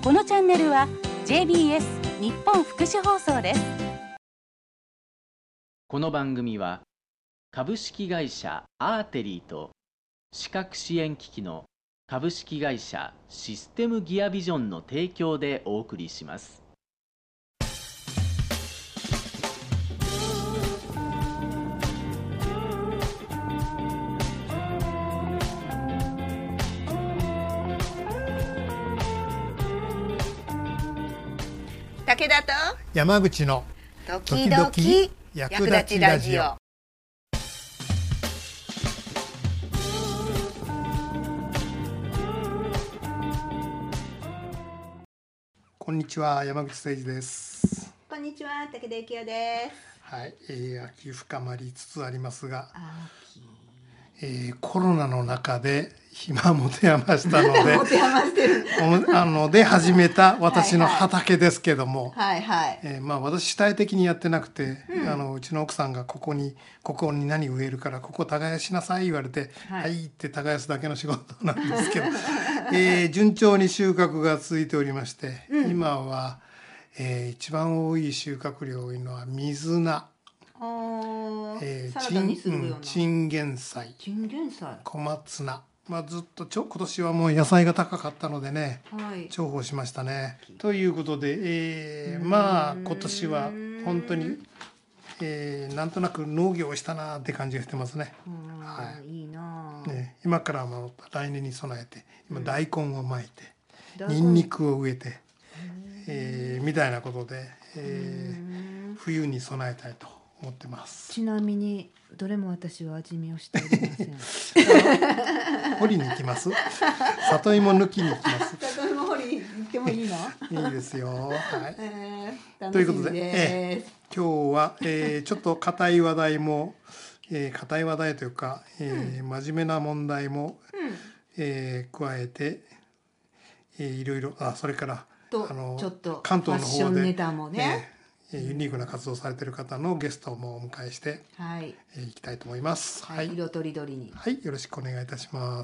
このチャンネルは JBS 日本福祉放送です。 この番組は株式会社アーテリーと視覚支援機器の株式会社システムギアビジョンの提供でお送りします。 武田と山口の時々役立ちラジオ。 こんにちは、山口誠二です。 こんにちは、武田幸也です。 はい、秋深まりつつありますが、コロナの中で暇を持て余したので持て余してるで始めた私の畑ですけども、 はいはい、 私主体的にやってなくて、うちの奥さんがここに何植えるからここ耕しなさい言われて、はいって耕すだけの仕事なんですけど、順調に収穫が続いておりまして、今は、一番多い収穫量多いのは水菜、チンゲン菜、小松菜、ずっと今年はもう野菜が高かったのでね、重宝しましたね。ということで、今年は本当に、なんとなく農業をしたなって感じがしてますね。 いいな、 今からも来年に備えて今大根をまいて、ニンニクを植えて、みたいなことで、冬に備えたいと思ってます。 ちなみにどれも私は味見をしておりません。 掘りに行きます。里芋抜きに行きます。 里芋掘りに行ってもいいの？ いいですよ。 はい。 ということで、今日は、ちょっと硬い話題も、硬い話題というか、真面目な問題も、加えて、いろいろ、それからちょっと関東の方でネタもね、 ユニークな活動されている方のゲストもお迎えしていきたいと思います。 色とりどりに、 よろしくお願いいたします。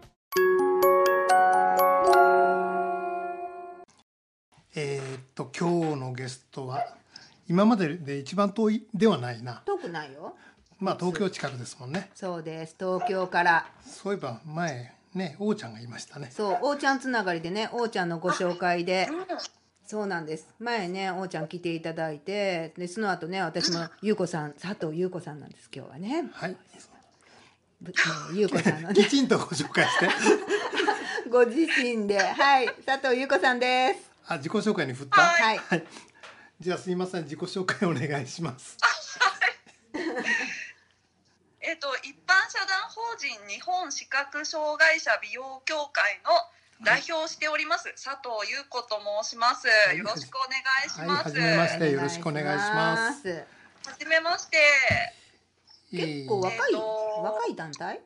今日のゲストは今までで一番遠いではないな。 遠くないよ。 東京近くですもんね。 そうです。東京から。 そういえば前ね、王ちゃんがいましたね。 そう、王ちゃんつながりでね、王ちゃんのご紹介で。そうなんです。前ね、王ちゃん来ていただいて、でその後ね、私も優子さん、佐藤優子さんなんです今日はね。 はい。 優子さんのね。 きちんとご紹介して。 ご自身で、佐藤優子さんです。 自己紹介に振った。 はい。 じゃあすいません、自己紹介お願いします。 一般社団法人日本視覚障害者美容協会の代表をしております、佐藤優子と申します。よろしくお願いします。 はじめまして、よろしくお願いします。 はじめまして。 結構若い団体？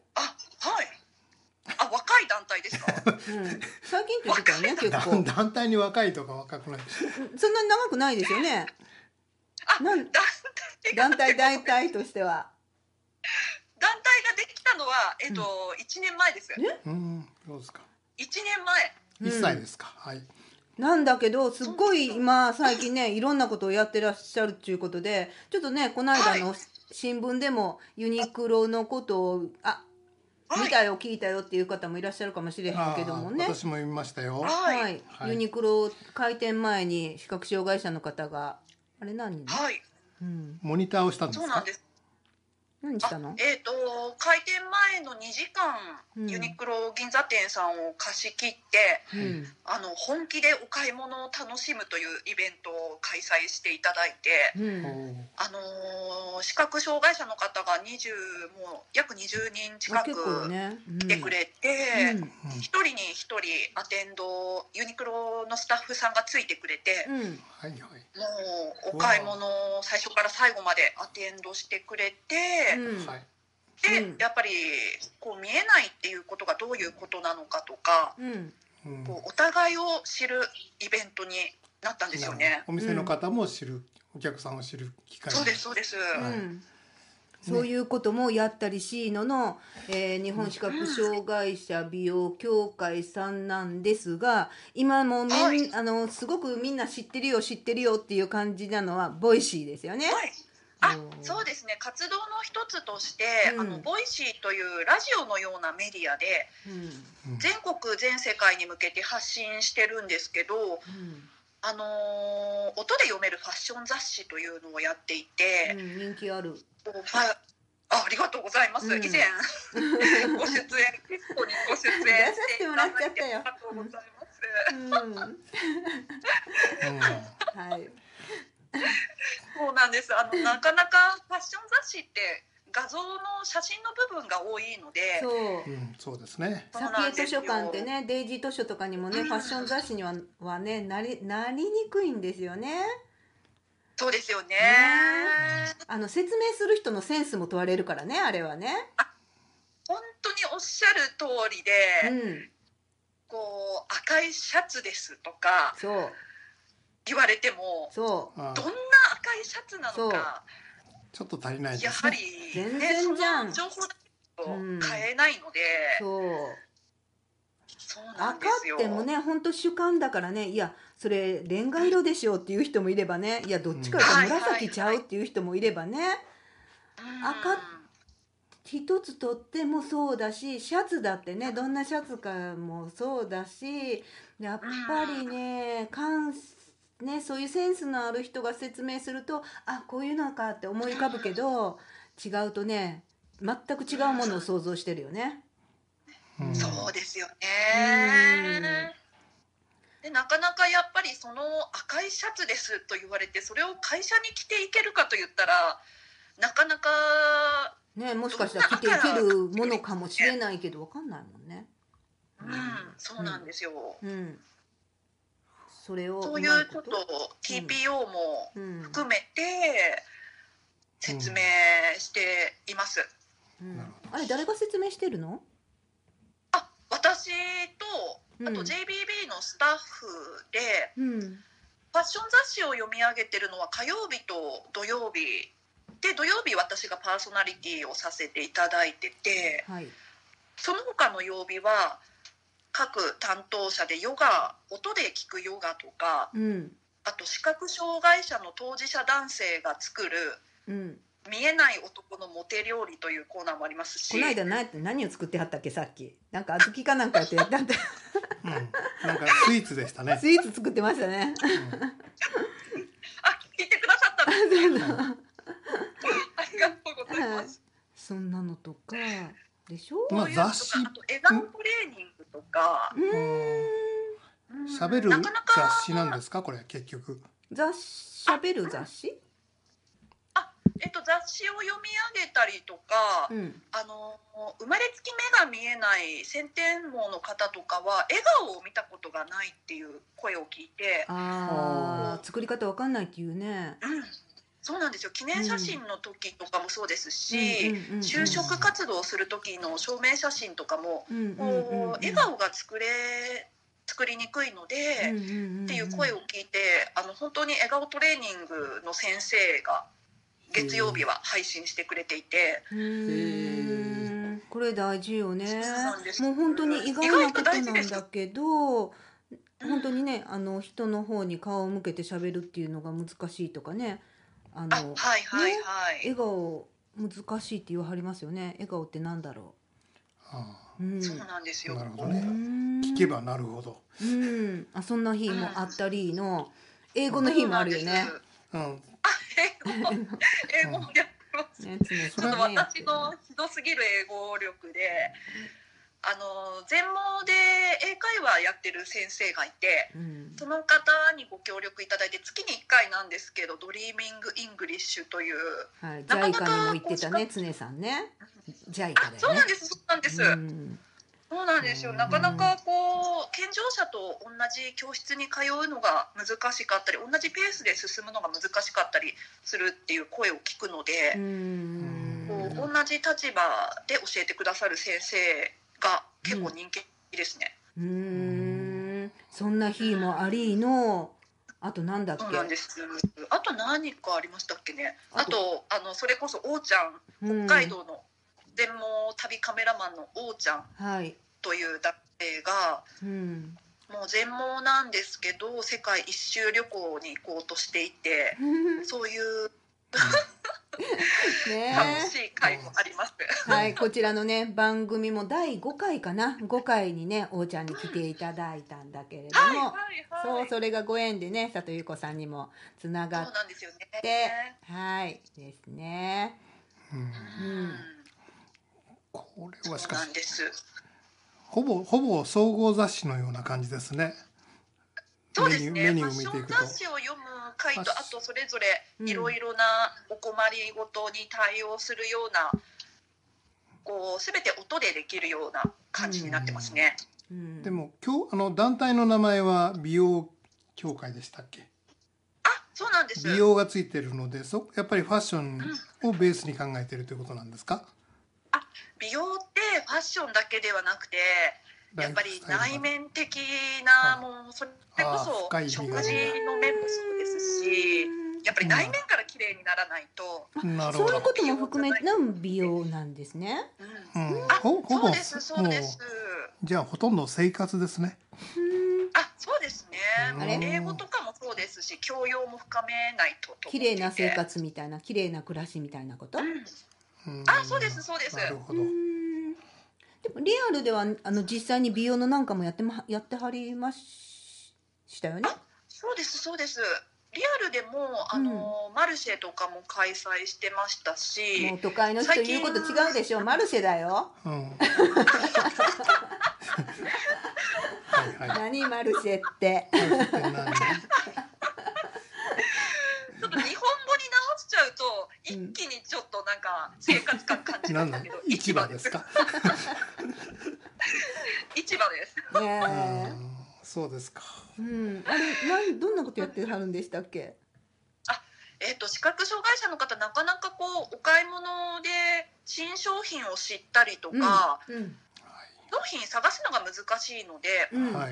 若い団体ですか？ 最近って言ってたよね、結構。 団体に若いとか若くない。 そんなに長くないですよね。団体としては。 団体ができたのは1年前です。 そうですか。 1年前。 1歳ですか。 なんだけどすっごい今最近ね、いろんなことをやってらっしゃるっていうことで、ちょっとね、この間の新聞でもユニクロのことを見たよ聞いたよっていう方もいらっしゃるかもしれへんけどもね。 私も見ましたよ。 ユニクロ開店前に視覚障害者の方が何人？ モニターをしたんですか？ そうなんです。 何したの？ 開店前の2時間、ユニクロ銀座店さんを貸し切って、本気でお買い物を楽しむというイベントを開催していただいて、視覚障害者の方がもう約20人近く来てくれて、一人に一人アテンド、ユニクロのスタッフさんがついてくれて、もうお買い物を最初から最後までアテンドしてくれて、でやっぱりこう見えないっていうことがどういうことなのかとか、こうお互いを知るイベントになったんですよね。 お店の方も知る、お客さんを知る機会。 そうですそうです。 そういうこともやったりしの、日本視覚障害者美容協会さんなんですが、今もすごくみんな知ってるよっていう感じなのはボイシーですよね。 はい、そうですね。活動の一つとして、ボイシーというラジオのようなメディアで、全国全世界に向けて発信してるんですけど、音で読めるファッション雑誌というのをやっていて、 人気ある。 ありがとうございます。以前テストにご出演していただいてありがとうございます。 はい。 そうなんです。なかなかファッション雑誌って画像の写真の部分が多いので、 そうですね。 サピエ図書館ってね、デイジー図書とかにもね、ファッション雑誌にはねなりにくいんですよね。 そうですよね。 説明する人のセンスも問われるからね、あれはね。 本当におっしゃる通りで、こう赤いシャツですとか言われても、どんな赤いシャツなのかちょっと足りないですね。 やはり全然じゃん。 その情報だと買えないので、そうなんですよ。 赤ってもね、本当主観だからね、いやそれレンガ色でしょっていう人もいればね、いやどっちかというと紫ちゃうっていう人もいればね、赤一つとってもそうだし、シャツだってね、どんなシャツかもそうだし、やっぱりね、そういうセンスのある人が説明すると、こういうのかって思い浮かぶけど、違うとね、全く違うものを想像してるよね。 そうですよね。でなかなかやっぱりその赤いシャツですと言われて、それを会社に着ていけるかと言ったらなかなかね、もしかしたら着ていけるものかもしれないけど分かんないもんね。 そうなんですよ。 それをそういうちょっと TPO も含めて説明しています。 あれ誰が説明してるの？ 私とあと JBB のスタッフで、ファッション雑誌を読み上げてるのは火曜日と土曜日で、土曜日私がパーソナリティをさせていただいてて、その他の曜日は各担当者で音で聞くヨガとか、あと視覚障害者の当事者男性が作る、見えない男のモテ料理というコーナーもありますし、 この間何を作ってはったっけ、さっきなんか小豆かなんかやってやったんだなんかスイーツでしたね。 スイーツ作ってましたね。 聞いてくださったんですね。ありがとうございます。 そんなのとかでしょ。 雑誌、 あと笑顔トレーニングとか。 喋る雑誌なんですか、これ結局。 喋る雑誌？ 雑誌を読み上げたりとか、生まれつき目が見えない先天網の方とかは笑顔を見たことがないっていう声を聞いて、 作り方わかんないっていうね。 そうなんですよ。記念写真の時とかもそうですし、就職活動をする時の証明写真とかも、笑顔が作りにくいのでっていう声を聞いて、本当に笑顔トレーニングの先生が月曜日は配信してくれていて、 これ大事よね。もう本当に意外なことなんだけど、本当にね、人の方に顔を向けて喋るっていうのが難しいとかね、笑顔難しいって言わはりますよね。笑顔ってなんだろう。そうなんですよ。 なるほどね。聞けばなるほど。 そんな日もあったりの、英語の日もあるよね。 英語もやってます。ちょっと私のひどすぎる英語力で、全盲で英会話やってる先生がいて、その方にご協力いただいて、月に1回なんですけど、ドリーミングイングリッシュという、 ジャイカにも行ってたね、常さんね。ジャイカでね。 そうなんです、そうなんです。そうなんですよ。なかなか健常者と同じ教室に通うのが難しかったり、同じペースで進むのが難しかったりするっていう声を聞くので、同じ立場で教えてくださる先生が結構人気ですね。 そんな日もありのあとなんだっけ。 そうなんです。あと何かありましたっけね。あとそれこそおーちゃん、北海道の全盲旅カメラマンのおーちゃんという男性が、もう全盲なんですけど世界一周旅行に行こうとしていて、そういうね、 楽しい回もあります。 はい、こちらのね番組も第5回かな、5回にねおーちゃんに来ていただいたんだけれども、そう、それがご縁でね佐藤由子さんにもつながって、 そうなんですよね。 はいですね。 これはしかしそうなんです。 ほぼ総合雑誌のような感じですね。 そうですね。 メニューを見ていくと、 ファッション雑誌を読む回と、あとそれぞれいろいろなお困りごとに対応するような、こう全て音でできるような感じになってますね。 でも今日団体の名前は美容協会でしたっけ？ あ、そうなんです。 美容がついてるので、やっぱりファッションをベースに考えているということなんですか？ 美容ってファッションだけではなくて、やっぱり内面的なもうそれこそ食事の面もそうですし、やっぱり内面から綺麗にならないと、 そういうことも含めの美容なんですね。 そうですそうです。 じゃあほとんど生活ですね。 そうですね。英語とかもそうですし、教養も深めないと。 綺麗な生活みたいな、綺麗な暮らしみたいなこと。 そうですそうです。 なるほど。 でもリアルでは実際に美容のなんかもやってはりましたよね。 そうですそうです。リアルでもマルシェとかも開催してましたし。 もう都会の人言うこと違うでしょ。マルシェだよ。何マルシェって。 ちょっと日本語に直しちゃうと一気にちょっとなんか生活感感じるんだけど、 市場ですか？ 市場です。 そうですか。 あれどんなことやってはるんでしたっけ？ 視覚障害者の方、なかなかこうお買い物で新商品を知ったりとか、商品探すのが難しいので、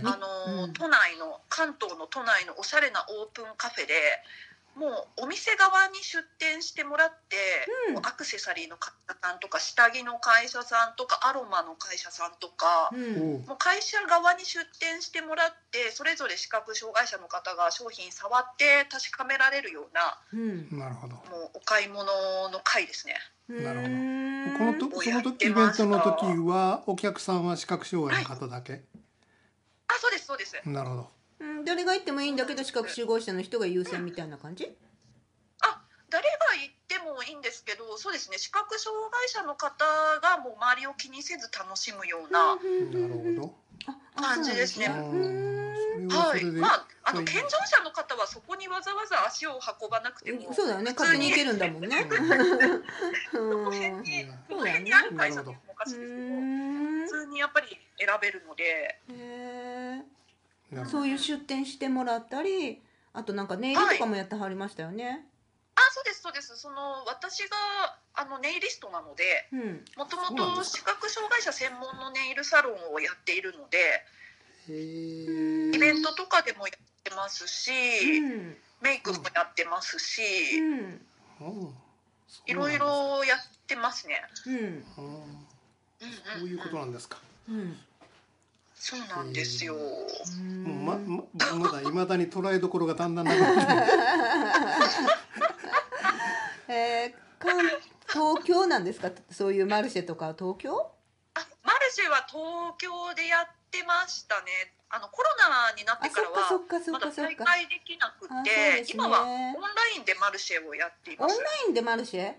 関東の都内のおしゃれなオープンカフェでもうお店側に出店してもらって、アクセサリーの会社さんとか下着の会社さんとかアロマの会社さんとか、もう会社側に出店してもらって、それぞれ視覚障害者の方が商品触って確かめられるような、 なるほど。 もうお買い物の会ですね。 なるほど。その時イベントの時はお客さんは視覚障害の方だけ？ そうですそうです。 なるほど。 誰が行ってもいいんだけど視覚障害者の人が優先みたいな感じ？ 誰が行ってもいいんですけど、そうですね、視覚障害者の方がもう周りを気にせず楽しむような感じですね。健常者の方はそこにわざわざ足を運ばなくても、 そうだよね、勝手に行けるんだもんね。 この辺にある会社ともおかしいですけど、普通にやっぱり選べるので。 そういう出店してもらったり、あとなんかネイルとかもやってはりましたよね。 そうですそうです。私がネイリストなので、もともと視覚障害者専門のネイルサロンをやっているので、イベントとかでもやってますし、メイクもやってますし、いろいろやってますね。 そういうことなんですか。 そうなんですよ。 まだ未だに捉えどころがだんだんなくなって東京なんですか？そういうマルシェとか東京？ マルシェは東京でやってましたね。コロナになってからはまだ再開できなくて、今はオンラインでマルシェをやっています。 オンラインでマルシェ？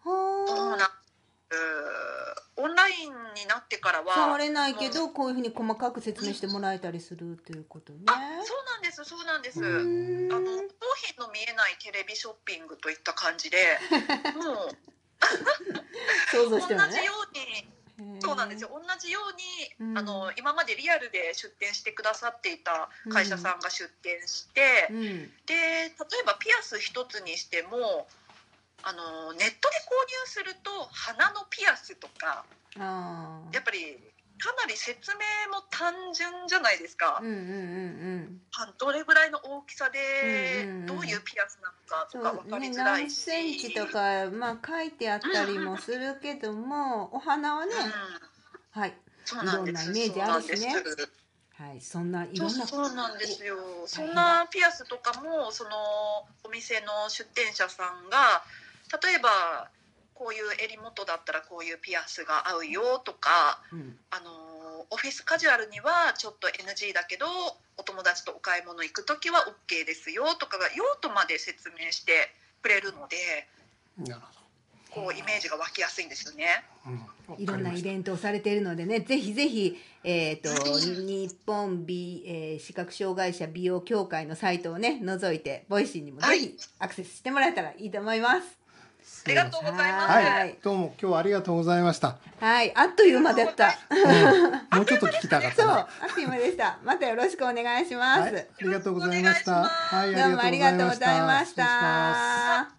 オンラインになってからは触れないけどこういうふうに細かく説明してもらえたりするっていうことね。 そうなんですそうなんです。商品の見えないテレビショッピングといった感じで、もう想像してもね。 同じように、そうなんですよ。同じように今までリアルで出店してくださっていた会社さんが出店して、で例えばピアス一つにしても。ネットで購入すると鼻のピアスとかやっぱりかなり説明も単純じゃないですか。 うんうんうんうんどれぐらいの大きさでどういうピアスなのかとか分かりづらい何し、 センチとか、まあ、書いてあったりもするけども、お花はね、はい、 そういろんなイなんです。 メージあるしね。 そうなんです。 はい、そんないろんなそうなんですよ。そん大変だなピアスとかもそのお店の出店者さんが例えばこういう襟元だったらこういうピアスが合うよとか、オフィスカジュアルにはちょっと NG だけどお友達とお買い物行くときは OK ですよとかが用途まで説明してくれるので、 なるほこうイメージが湧きやすいんですよね。 いろんなイベントをされているのでね、ぜひぜひ、日本視覚障害者美容協会のサイトをね覗いて、ボイシーにもぜひアクセスしてもらえたらいいと思います。 ありがとうございます。 はい、どうも今日はありがとうございました。 はい、あっという間だった。 もうちょっと聞きたかったそう、 な。 あっという間でした。またよろしくお願いします。 はい、ありがとうございました。はい、 どうもありがとうございました。 はい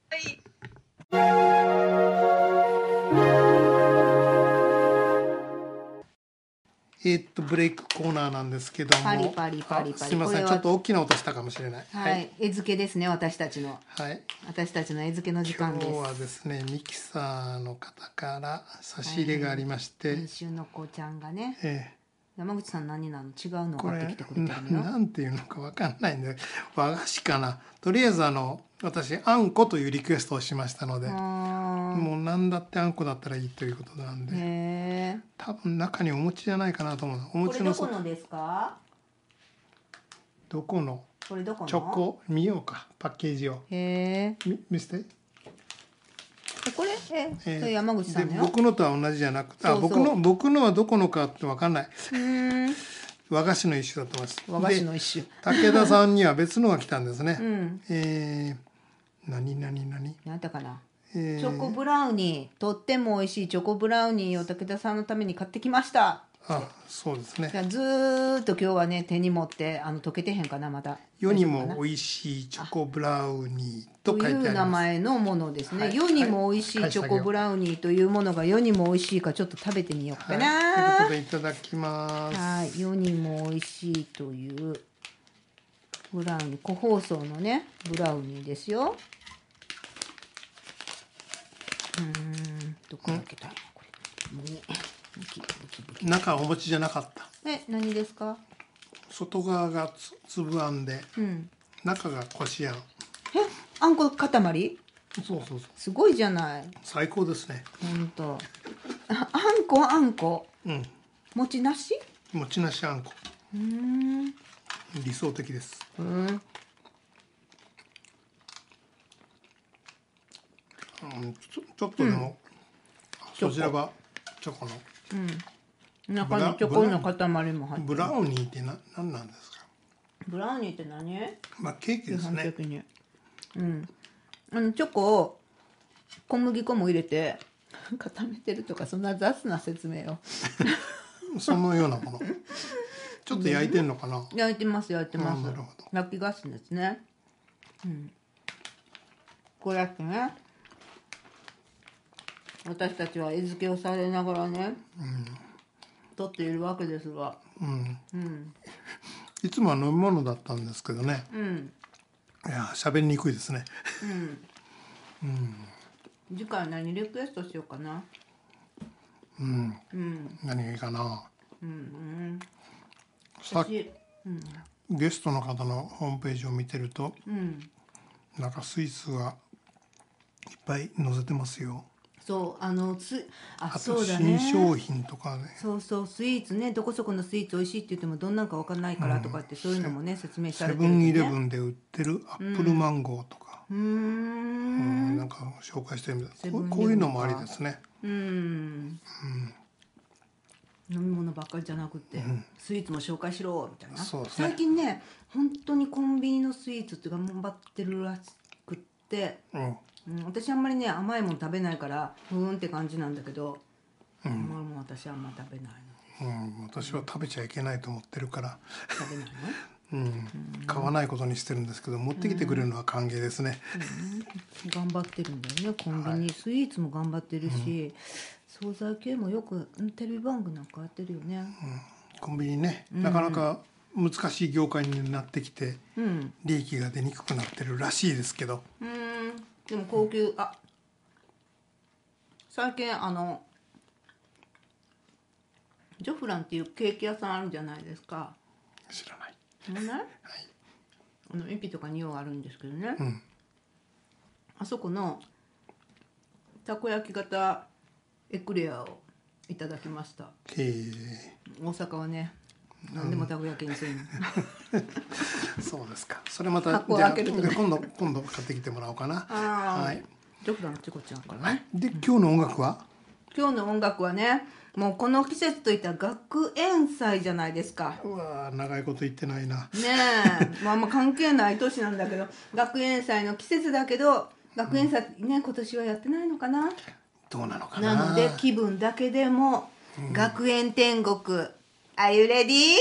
ブレイクコーナーなんですけども、 パリパリパリパリ、 すみません、ちょっと大きな音したかもしれない。 はい、絵付けですね、私たちの。 はい、 私たちの絵付けの時間です。 今日はですね、ミキサーの方から差し入れがありまして、 編集の子ちゃんがね、山口さん何なの、違うのを買ってきてくれてるのよ。 なんていうのかわかんないんで、和菓子かな。とりあえず私あんこというリクエストをしましたので、もう何だってあんこだったらいいということなんで、多分中にお餅じゃないかなと思う。お餅のこれどこのですか？ どこの？ これどこの？ チョコ見ようか、パッケージを。見せて。 これそれ山口さんのよ。 僕のとは同じじゃなくて、僕のはどこのかって分かんない。和菓子の一種だと思います。 和菓子の一種。 武田さんには別のが来たんですね。何なんだかな。チョコブラウニー、とっても美味しいチョコブラウニーを武田さんのために買ってきました。 そうですね。 ずーっと今日はね手に持って溶けてへんかな、まだ。 世にも美味しいチョコブラウニーと書いてあります。 という名前のものですね。世にも美味しいチョコブラウニーというものが世にも美味しいかちょっと食べてみようかな。 ということでいただきます。 はい、世にも美味しいというブラウニー、個包装のねブラウニーですよ。どこ開けたいのこれ。 中お餅じゃなかった。 何ですか？ 外側が粒あんで、中がこしあん。 あんこ塊？ そうすごいじゃない。 最高ですね。 本当。あんこ。餅なし？ 餅なしあんこ。理想的です。ちょっとでも、そちらがチョコの。 中にチョコの塊も入ってる。 ブラウニーって何なんですか？ ブラウニーって何？ ケーキですね。 チョコを小麦粉も入れて固めてるとか、そんな雑な説明を。 そのようなもの。ちょっと焼いてんのかな？ 焼いてます。 なるほど。 焼き菓子ですね。こうやってね、私たちは絵付けをされながらね、撮っているわけですが、 いつもは飲み物だったんですけどね。いや喋りにくいですね。 次回何リクエストしようかな。 何がいいかな。さっきゲストの方のホームページを見てると、なんかスイーツがいっぱい載せてますよ。 そうそうだね。新商品とかね。 そうスイーツね、どこそこのスイーツ美味しいって言ってもどんなんか分かんないからとかって、そういうのもね説明されてる、 セブンイレブンで売ってるアップルマンゴーとか、なんか紹介してみた。こういうのもありですね。 飲み物ばっかりじゃなくて、スイーツも紹介しろみたいな。 そうですね。 最近ね本当にコンビニのスイーツって頑張ってるらしくって、私あんまりね甘いもの食べないからって感じなんだけど、甘いもの私あんま食べないの。 私は食べちゃいけないと思ってるから食べない買わないことにしてるんですけど、持ってきてくれるのは歓迎ですね。 頑張ってるんだよね。コンビニスイーツも頑張ってるし、惣菜系もよくテレビ番組なんかやってるよね。 コンビニね、なかなか難しい業界になってきて、利益が出にくくなってるらしいですけど。 でも高級、最近ジョフランっていうケーキ屋さんあるじゃないですか。 知らない。 駅とかにようあるんですけどね、あそこのたこ焼き型エクレアをいただきました。大阪はね、何でもたこ焼きにするの。 そうですか。それまたじゃあ今度買ってきてもらおうかな。はい。 ジョフランチコちゃんからね。 で今日の音楽は？ 今日の音楽はね、もうこの季節といったら学園祭じゃないですか。 うわ、長いこと言ってないな。 ねえ、あんま関係ない年なんだけど、学園祭の季節だけど、学園祭ね、今年はやってないのかな。 どうなのかな。 なので気分だけでも、学園天国。Are you ready?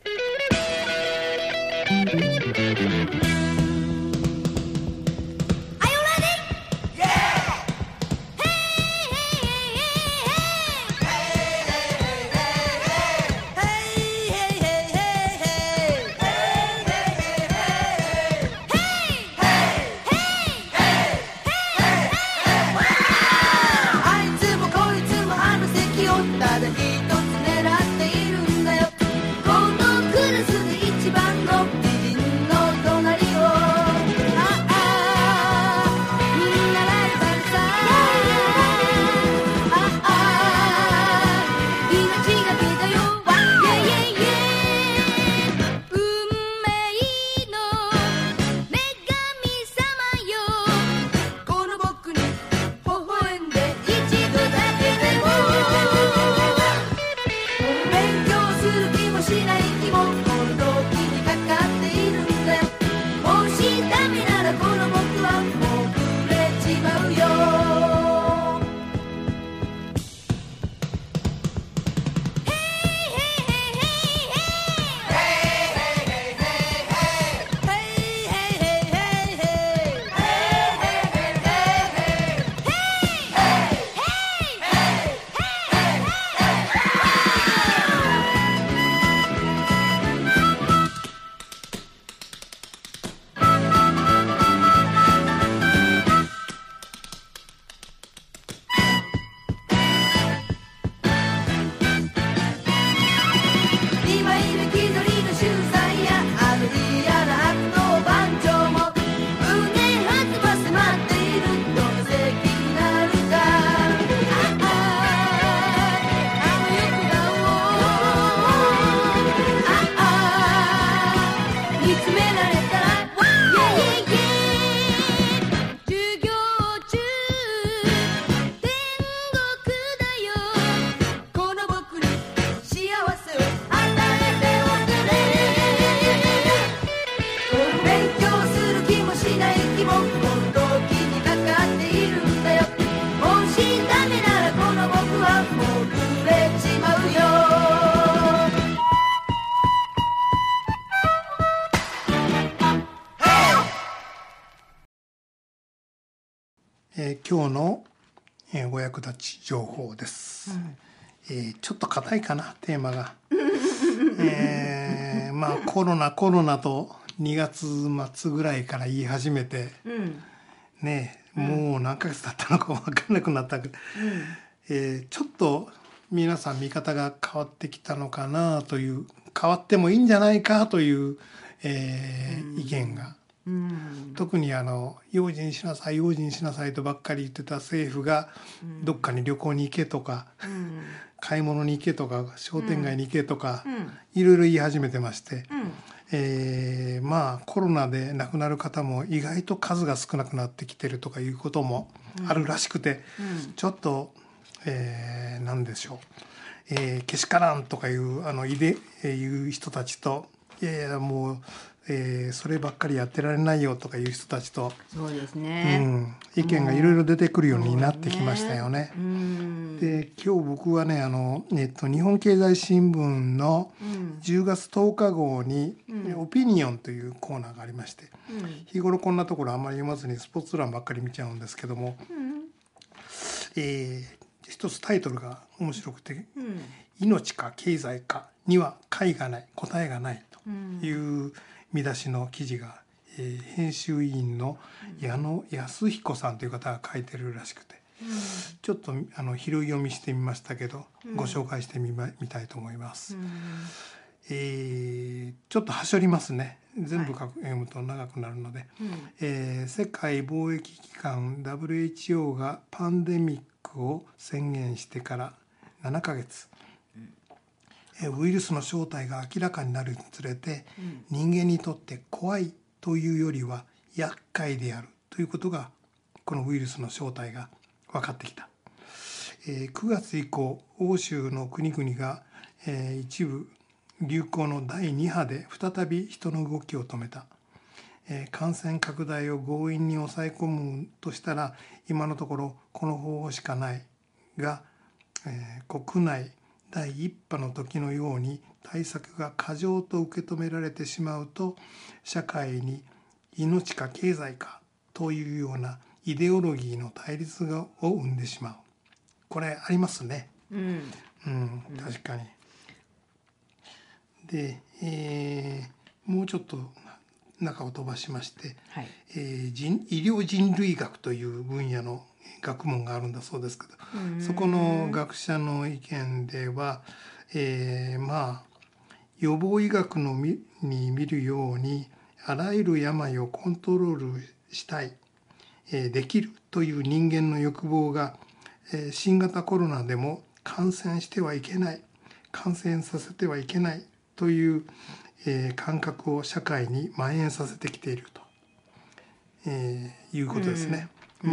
今日の、お役立ち情報です、ちょっと硬いかなテーマが、まあコロナと2月末ぐらいから言い始めて、ね、もう何ヶ月経ったのか分かんなくなったけど、ちょっと皆さん見方が変わってきたのかなという、変わってもいいんじゃないかという、意見が、特に用心しなさいとばっかり言ってた政府が、どっかに旅行に行けとか、買い物に行けとか商店街に行けとか、いろいろ言い始めてまして、まあコロナで亡くなる方も意外と数が少なくなってきてるとかいうこともあるらしくて、ちょっと、なんでしょう、けしからんとかいういう人たちといやいやもう、そればっかりやってられないよとかいう人たちと、 そうですね、 意見がいろいろ出てくるようになってきましたよね。で今日僕はね日本経済新聞の10月10日号に、オピニオンというコーナーがありまして、日頃こんなところあんまり読まずにスポーツ欄ばっかり見ちゃうんですけども、一つタイトルが面白くて、命か経済かには解がない、答えがないという見出しの記事が、編集委員の矢野康彦さんという方が書いてるらしくて、ちょっと拾い読みしてみましたけど、ご紹介してみたいと思います。ちょっとはしょりますね。全部読むと長くなるので、世界貿易機関 WHO がパンデミックを宣言してから7ヶ月、ウイルスの正体が明らかになるにつれて、人間にとって怖いというよりは厄介であるということが、このウイルスの正体が分かってきた。9月以降、欧州の国々が、一部流行の第2波で再び人の動きを止めた。感染拡大を強引に抑え込むとしたら、今のところこの方法しかないが、国内第1波の時のように対策が過剰と受け止められてしまうと、社会に命か経済かというようなイデオロギーの対立を生んでしまう。これありますね。確かに。で、もうちょっと中を飛ばしまして、医療人類学という分野の学問があるんだそうですけど、そこの学者の意見では、予防医学に見るようにあらゆる病をコントロールしたい、できるという人間の欲望が、新型コロナでも感染してはいけない、感染させてはいけないという、感覚を社会に蔓延させてきていると、いうことですね。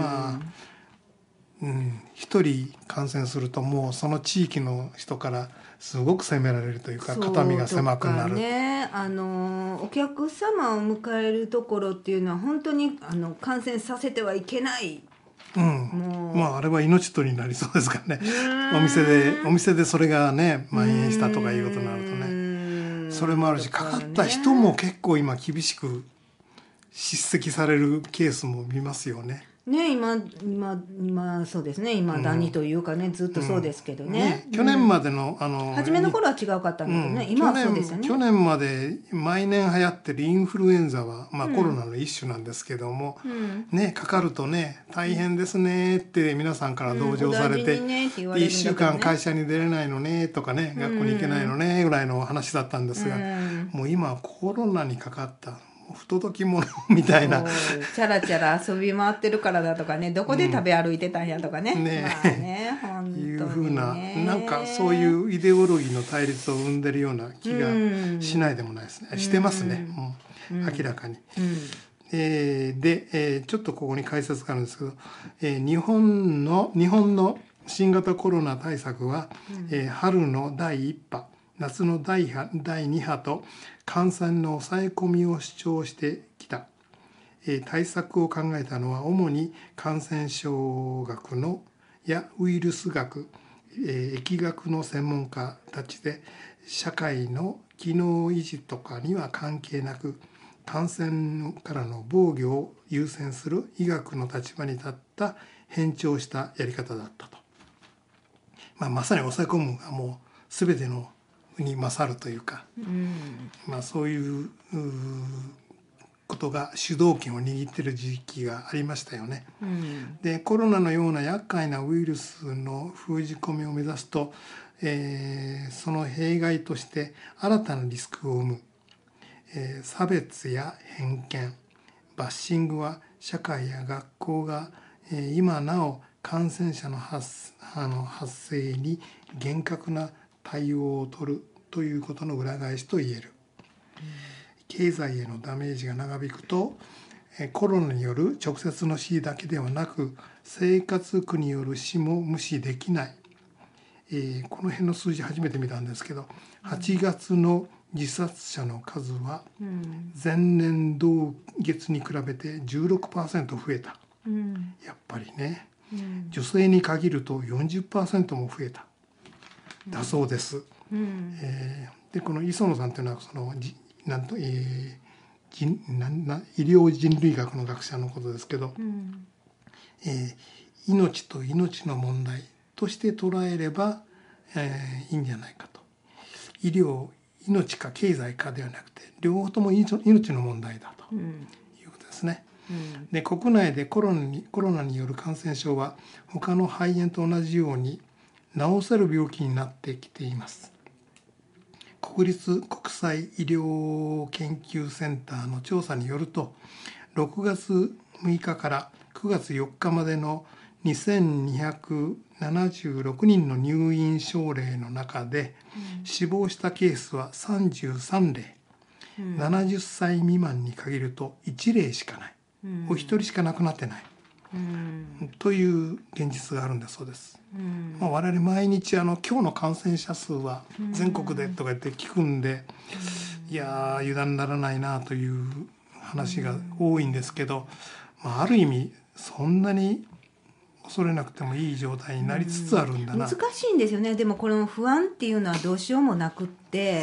一人感染するともうその地域の人からすごく責められるというか、肩身が狭くなる。 お客様を迎えるところっていうのは本当に感染させてはいけない。 あれは命取りになりそうですからね。お店でそれがね蔓延したとかいうことになるとね、それもあるし、かかった人も結構今厳しく叱責されるケースも見ますよね。 今そうですね、今だにというかね、ずっとそうですけどね。 去年までの初めの頃は違うかったんだけどね、今はそうですよね。 去年まで毎年流行ってるインフルエンザは、コロナの一種なんですけども、かかるとね大変ですねって皆さんから同情されて、1週間会社に出れないのねとかね、学校に行けないのねぐらいの話だったんですが、もう今コロナにかかった不届き者みたいな、 チャラチャラ遊び回ってるからだとかね、どこで食べ歩いてたんやとかね、本当にね、 いうふうな、なんかそういうイデオロギーの対立を生んでるような気がしないでもないですね。してますね、明らかに。で、ちょっとここに解説があるんですけど、日本の新型コロナ対策は、春の第1波、夏の第2波と感染の抑え込みを主張してきた。対策を考えたのは主に感染症学やウイルス学、疫学の専門家たちで、社会の機能維持とかには関係なく、感染からの防御を優先する医学の立場に立った偏重したやり方だったと。まさに抑え込むがもう全てのに勝るというか、そういうことが主導権を握っている時期がありましたよね。でコロナのような厄介なウイルスの封じ込めを目指すと、その弊害として新たなリスクを生む、差別や偏見、バッシングは社会や学校が、今なお感染者の発生に厳格な対応を取るということの裏返しと言える。経済へのダメージが長引くと、コロナによる直接の死だけではなく、生活苦による死も無視できない。この辺の数字初めて見たんですけど、8月の自殺者の数は前年同月に比べて 16% 増えた、やっぱりね、女性に限ると 40% も増えただそうです。でこの磯野さんというのはその医療人類学の学者のことですけど、命と命の問題として捉えれば、いいんじゃないかと。医療、命か経済かではなくて両方とも命の問題だということですね。で国内でコロナによる感染症は他の肺炎と同じように治せる病気になってきています。国立国際医療研究センターの調査によると、6月6日から9月4日までの2276人の入院症例の中で、死亡したケースは33例、70歳未満に限ると1例しかない、お一人しか亡くなってない、という現実があるんだそうです。我々毎日今日の感染者数は全国でとか言って聞くんで、いや油断ならないなという話が多いんですけど、ある意味そんなに恐れなくてもいい状態になりつつあるんだな。 難しいんですよね。でもこの不安っていうのはどうしようもなくって、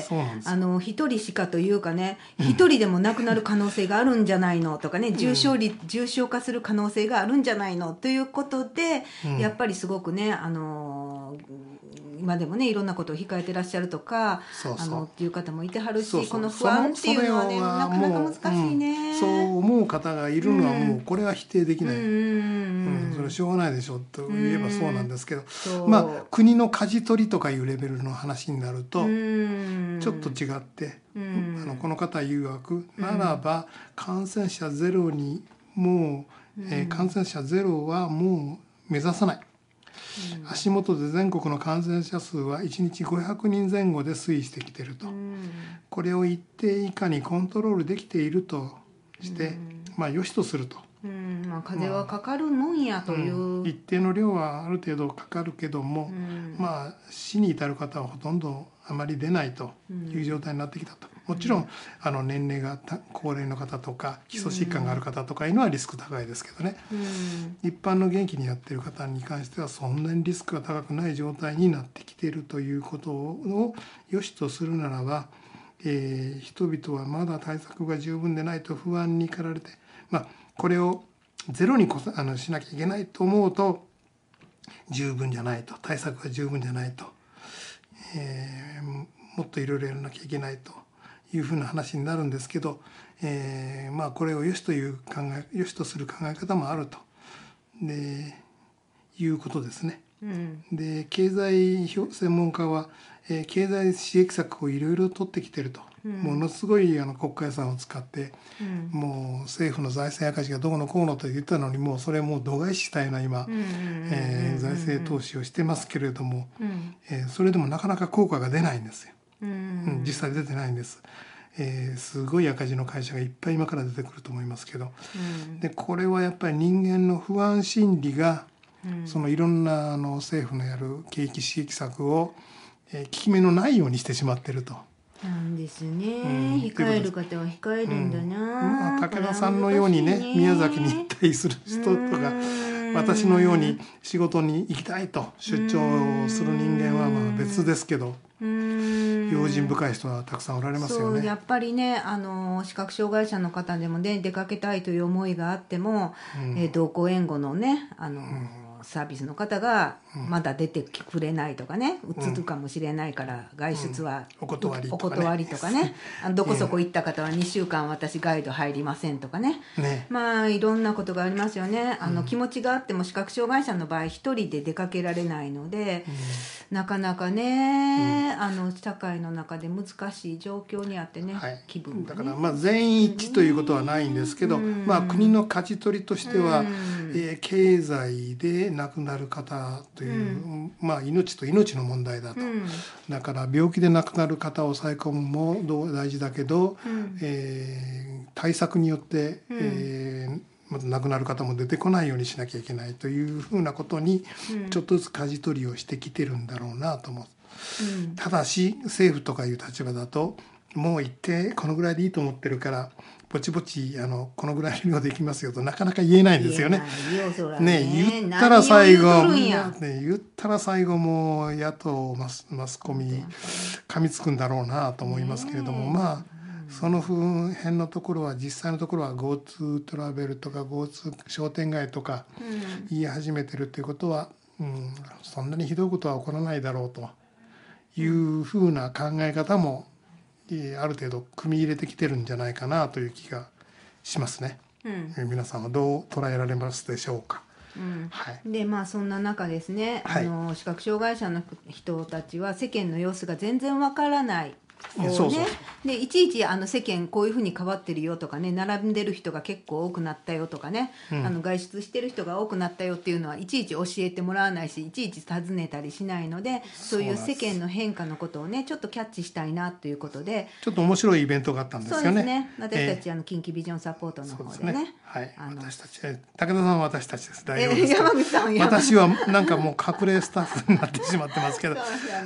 一人しかというかね、一人でも亡くなる可能性があるんじゃないのとかね、重症化する可能性があるんじゃないのということで、やっぱりすごくね、今でもねいろんなことを控えてらっしゃるとか、っていう方もいてはるし、この不安っていうのはねなかなか難しいね。 そう思う方がいるのはもうこれは否定できない。それはしょうがないでしょうと言えばそうなんですけど、国の舵取りとかいうレベルの話になるとちょっと違って、この方曰くならば感染者ゼロにもう、感染者ゼロはもう目指さない。足元で全国の感染者数は1日500人前後で推移してきていると、これを一定以下にコントロールできているとして、良しとすると。 風邪はかかるもんやという、 一定の量はある程度かかるけども、死に至る方はほとんどあまり出ないという状態になってきたと。もちろん年齢が高齢の方とか基礎疾患がある方とかいうのはリスク高いですけどね、一般の元気にやっている方に関してはそんなにリスクが高くない状態になってきているということを良しとするならば、人々はまだ対策が十分でないと不安に駆られて、これをゼロにしなきゃいけないと思うと十分じゃないと、対策が十分じゃないと、もっといろいろやらなきゃいけないというふうな話になるんですけど、これを良しとする考え方もあるということですね。で経済専門家は、経済刺激策をいろいろ取ってきてると、ものすごい国家予算を使って、もう政府の財政赤字がどうのこうのと言ったのに、もうそれもう度外視したような今、財政投資をしてますけれども、それでもなかなか効果が出ないんですよ。実際出てないんです。すごい赤字の会社がいっぱい今から出てくると思いますけど、でこれはやっぱり人間の不安心理が、そのいろんな政府のやる景気刺激策を、効き目のないようにしてしまっていると。 なんですね、控える方は控えるんだな、 武田さんのようにね、宮崎に行ったりする人とか、私のように仕事に行きたいと出張する人間は別ですけど、用心深い人はたくさんおられますよね。 そうやっぱりね、視覚障害者の方でもね出かけたいという思いがあっても、同行援護のねサービスの方がまだ出てくれないとかね、うつるかもしれないから外出はお断りとかね、どこそこ行った方は2週間私ガイド入りませんとかね、いろんなことがありますよね。気持ちがあっても視覚障害者の場合一人で出かけられないので、なかなかね、社会の中で難しい状況にあってね、気分がね、 だから全員一致ということはないんですけど、国の舵取りとしては、経済で亡くなる方という、命と命の問題だと、だから病気で亡くなる方を抑え込むも大事だけど、対策によって、亡くなる方も出てこないようにしなきゃいけないというふうなことにちょっとずつ舵取りをしてきてるんだろうなと思う。ただし政府とかいう立場だともう行ってこのぐらいでいいと思ってるからぼちぼちこのぐらいの量できますよとなかなか言えないんですよね。言ったら最後もう野党マスコミ噛みつくんだろうなと思いますけれども、まあその辺のところは実際のところは GoTo トラベルとか GoTo 商店街とか言い始めてるということは、そんなにひどいことは起こらないだろうというふうな考え方もある程度組み入れてきてるんじゃないかなという気がしますね。皆さんはどう捉えられますでしょうか。 でまあそんな中ですね、視覚障害者の人たちは世間の様子が全然わからないでいちいち世間こういうふうに変わってるよとかね、並んでる人が結構多くなったよとかね、外出してる人が多くなったよっていうのはいちいち教えてもらわないし、いちいち尋ねたりしないので、そういう世間の変化のことをねちょっとキャッチしたいなということで、 ちょっと面白いイベントがあったんですよね。 そうですね、私たち近畿ビジョンサポートの方でね、 私たち武田さんは私たちです。代表です。 山口さん私はなんかもう隠れスタッフになってしまってますけど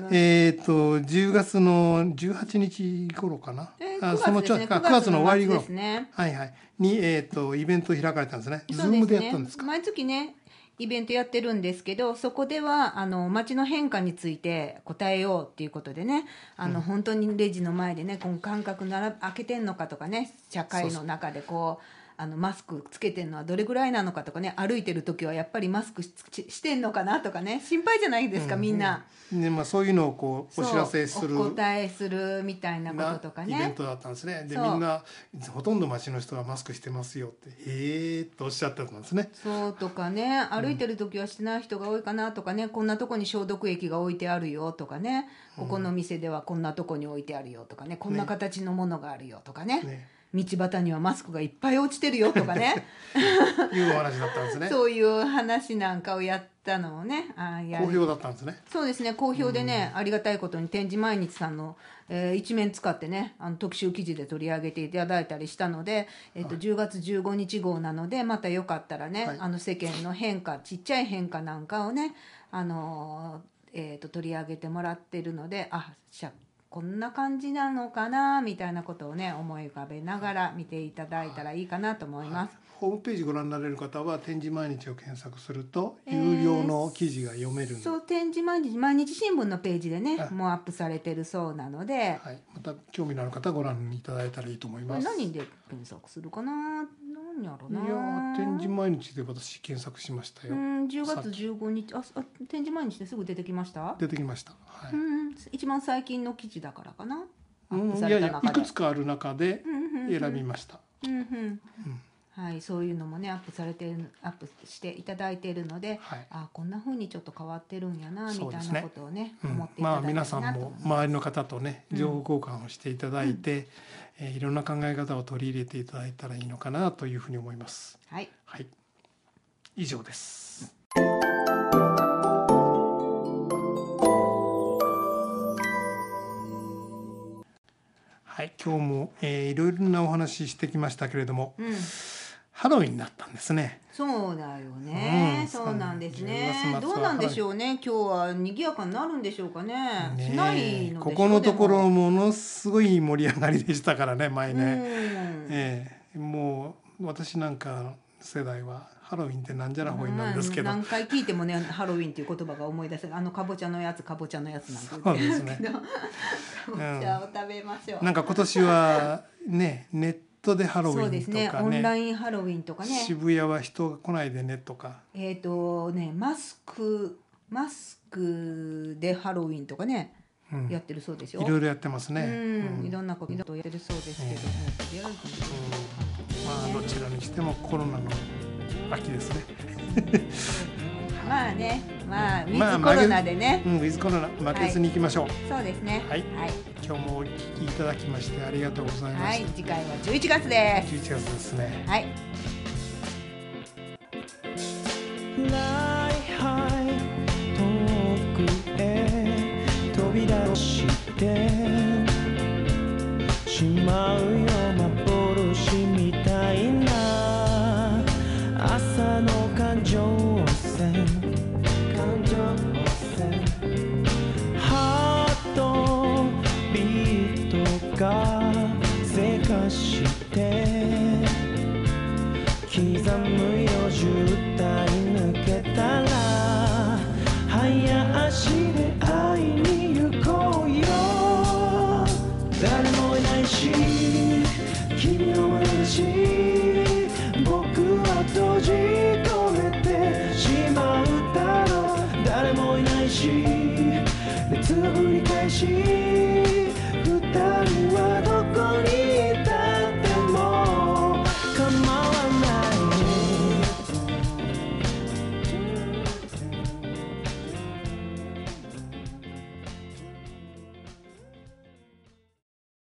10月の18日頃かな、その9月の終わり頃にイベントを開かれたんですね。Zoom でやったんですか。 毎月ねイベントやってるんですけど、そこでは街の変化について答えようっていうことでね、本当にレジの前でねこの間隔開けてんのかとかね、社会の中でこうマスクつけてるのはどれぐらいなのかとかね、歩いてる時はやっぱりマスク してんのかなとかね、心配じゃないですか、みんな。 でそういうのをこうお知らせする、 お答えするみたいなこととかね、 イベントだったんですね。でみんなほとんど街の人はマスクしてますよってとおっしゃってたんですね。 そうとかね、歩いてる時はしてない人が多いかなとかね、こんなとこに消毒液が置いてあるよとかね、ここの店ではこんなとこに置いてあるよとかね、こんな形のものがあるよとかね、道端にはマスクがいっぱい落ちてるよとかねいうお話だったんですね。 そういう話なんかをやったのをね、 好評だったんですね。 そうですね、好評でね、ありがたいことに展示毎日さんの、一面使ってね特集記事で取り上げていただいたりしたので、10月15日号なのでまたよかったらね、世間の変化、ちっちゃい変化なんかをね取り上げてもらってるので、こんな感じなのかなみたいなことをね思い浮かべながら見ていただいたらいいかなと思います。 ホームページご覧になれる方は展示毎日を検索すると有料の記事が読めるので、 そう展示毎日新聞のページでねもうアップされてるそうなので、 また興味のある方はご覧いただいたらいいと思います。 何で検索するかな、何やろな。 いや展示毎日で私検索しましたよ。 10月15日展示毎日ですぐ出てきました。 出てきました。 一番最近の記事だからかな。 いくつかある中で選びました。 はい、そういうのもねアップしていただいているので、こんな風にちょっと変わってるんやなみたいなことをね思っていただいたらなと思います。 皆さんも周りの方とね情報交換をしていただいて、いろんな考え方を取り入れていただいたらいいのかなというふうに思います。以上です。今日も、いろいろなお話ししてきましたけれども、ハロウィンだったんですね。 そうだよね、そうなんですね。どうなんでしょうね、今日は賑やかになるんでしょうかね。しないのでしょう。 ここのところものすごい盛り上がりでしたからね、前ね。もう私なんか世代はハロウィンってなんじゃらほいなんですけど、 何回聞いてもねハロウィンっていう言葉が思い出せる。かぼちゃのやつなんて言ってるけど、かぼちゃを食べましょう。 なんか今年はねネットでハロウィンとかね、そうですね、 オンラインハロウィンとかね、 渋谷は人が来ないでねとか、 マスクでハロウィンとかね、やってるそうですよ。 いろいろやってますね。 いろんなことやってるそうですけども、どちらにしてもコロナの秋ですね。 まあね、ウィズコロナでね、 ウィズコロナ負けずにいきましょう。 そうですね。 今日もお聞きいただきましてありがとうございます。 次回は11月です。 11月ですね。 遠くへ飛び出してしまうよ幻みたいな朝の環状線ハートビートかせかして刻むよ渋滞抜けたら早足で会いに行こうよ誰もいないし君のまだし僕は閉じ込めてしまうだろう誰もいないし熱を繰り返し